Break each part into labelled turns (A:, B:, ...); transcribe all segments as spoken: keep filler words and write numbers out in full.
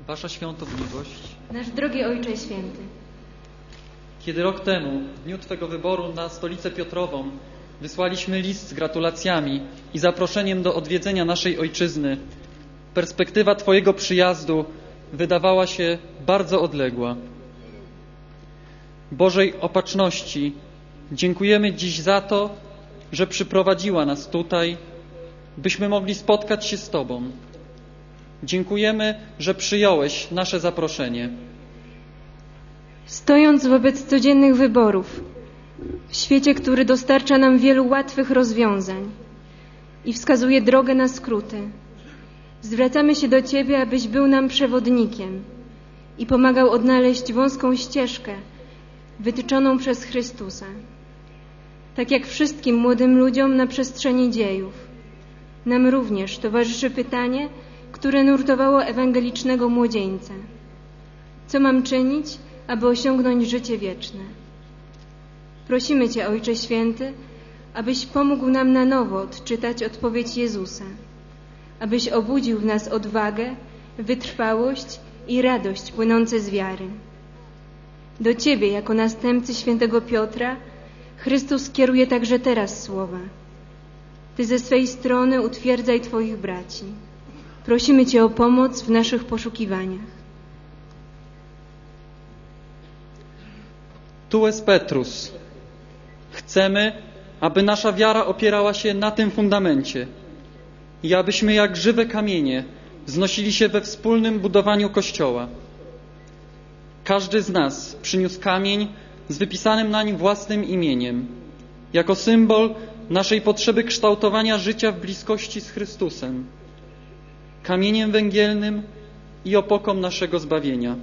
A: Wasza świątobliwość,
B: nasz drogi Ojcze Święty,
A: kiedy rok temu, w dniu Twego wyboru na Stolicę Piotrową, wysłaliśmy list z gratulacjami i zaproszeniem do odwiedzenia naszej ojczyzny, perspektywa Twojego przyjazdu wydawała się bardzo odległa. Bożej Opatrzności dziękujemy dziś za to, że przyprowadziła nas tutaj, byśmy mogli spotkać się z Tobą. Dziękujemy, że przyjąłeś nasze zaproszenie.
B: Stojąc wobec codziennych wyborów, w świecie, który dostarcza nam wielu łatwych rozwiązań i wskazuje drogę na skróty, zwracamy się do Ciebie, abyś był nam przewodnikiem i pomagał odnaleźć wąską ścieżkę wytyczoną przez Chrystusa. Tak jak wszystkim młodym ludziom na przestrzeni dziejów, nam również towarzyszy pytanie, które nurtowało ewangelicznego młodzieńca. Co mam czynić, aby osiągnąć życie wieczne? Prosimy Cię, Ojcze Święty, abyś pomógł nam na nowo odczytać odpowiedź Jezusa, abyś obudził w nas odwagę, wytrwałość i radość płynące z wiary. Do Ciebie, jako następcy świętego Piotra, Chrystus kieruje także teraz słowa. Ty ze swej strony utwierdzaj Twoich braci. Prosimy Cię o pomoc w naszych poszukiwaniach.
A: Tu jest Petrus. Chcemy, aby nasza wiara opierała się na tym fundamencie i abyśmy jak żywe kamienie wznosili się we wspólnym budowaniu Kościoła. Każdy z nas przyniósł kamień z wypisanym na nim własnym imieniem, jako symbol naszej potrzeby kształtowania życia w bliskości z Chrystusem, kamieniem węgielnym i opoką naszego zbawienia.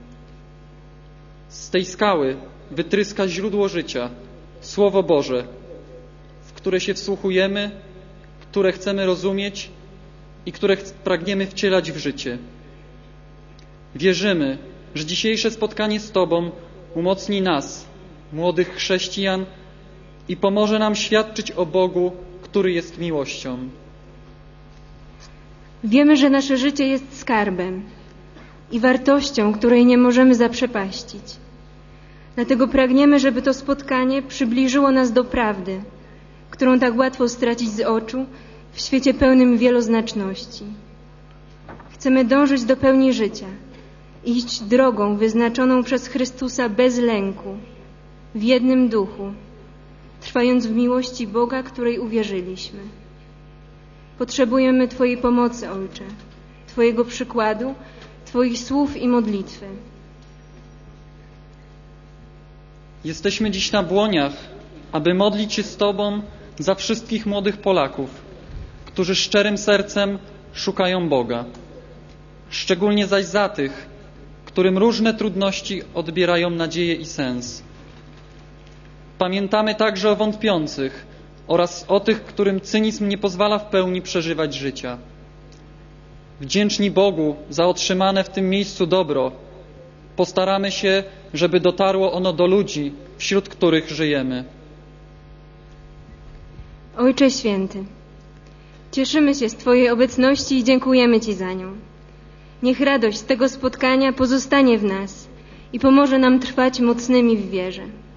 A: Z tej skały wytryska źródło życia, Słowo Boże, w które się wsłuchujemy, które chcemy rozumieć i które pragniemy wcielać w życie. Wierzymy, że dzisiejsze spotkanie z Tobą umocni nas, młodych chrześcijan, i pomoże nam świadczyć o Bogu, który jest miłością.
B: Wiemy, że nasze życie jest skarbem i wartością, której nie możemy zaprzepaścić. Dlatego pragniemy, żeby to spotkanie przybliżyło nas do prawdy, którą tak łatwo stracić z oczu w świecie pełnym wieloznaczności. Chcemy dążyć do pełni życia, iść drogą wyznaczoną przez Chrystusa bez lęku, w jednym duchu, trwając w miłości Boga, której uwierzyliśmy. Potrzebujemy Twojej pomocy, Ojcze, Twojego przykładu, Twoich słów i modlitwy.
A: Jesteśmy dziś na błoniach, aby modlić się z Tobą za wszystkich młodych Polaków, którzy szczerym sercem szukają Boga. Szczególnie zaś za tych, którym różne trudności odbierają nadzieję i sens. Pamiętamy także o wątpiących oraz o tych, którym cynizm nie pozwala w pełni przeżywać życia. Wdzięczni Bogu za otrzymane w tym miejscu dobro, postaramy się, żeby dotarło ono do ludzi, wśród których żyjemy.
B: Ojcze Święty, cieszymy się z Twojej obecności i dziękujemy Ci za nią. Niech radość z tego spotkania pozostanie w nas i pomoże nam trwać mocnymi w wierze.